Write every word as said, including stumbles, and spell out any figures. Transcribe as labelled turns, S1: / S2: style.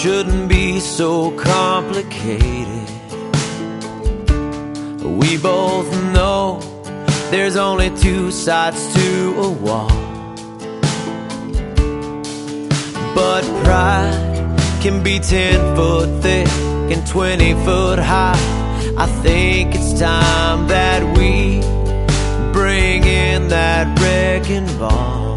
S1: shouldn't be so complicated. We both know there's only two sides to a wall. But pride can be ten foot thick and twenty foot high. I think it's time that we bring in that wrecking ball.